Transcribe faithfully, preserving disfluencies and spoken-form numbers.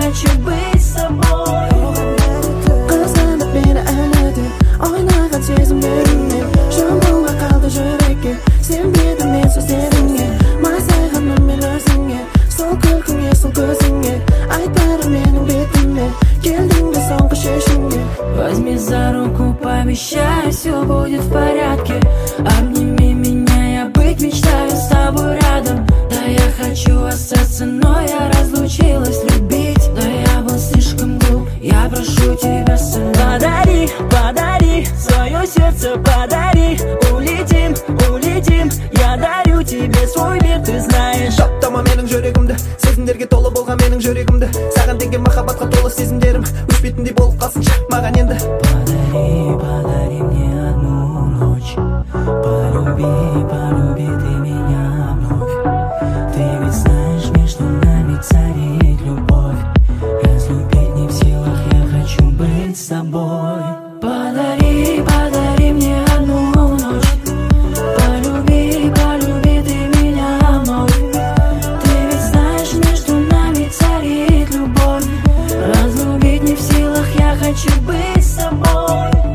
хочу быть с собой. Kızlanıp beni ağladı, oynagan sezimlerimle. Şampuanla kaldı yürekке, sevmedim men sözlerimge. Maslahatım men özüngge, sol kulkingge, sol ko'zingge. Aytarım mening betimle, keldingda so'nggi shishingge. Возьми за руку, пообещай, все будет в порядке. Обними меня, я быть мечтаю с тобой рядом. Да, я хочу остаться, но я разлучилась любить. Да, я был слишком глуп, я прошу тебя сам. Подари, подари, свое сердце подари. Улетим, улетим, я дарю тебе свой мир, ты знаешь. Таптама менің жүрегімді, сезімдерге толы болған менің жүрегімді. Саған деген махаббатқа толы сезімдерім өшпейтіндей болып қалсын маған енді. Подари, подари мне одну ночь. Полюби, полюби ты меня вновь. Ты ведь знаешь, между нами царит любовь. Разлюбить не в силах, я хочу быть с тобой. Подари, подари мне одну ночь. Полюби, полюби ты меня вновь. Ты ведь знаешь, между нами царит любовь. Разлюбить не в силах, я хочу быть с собой.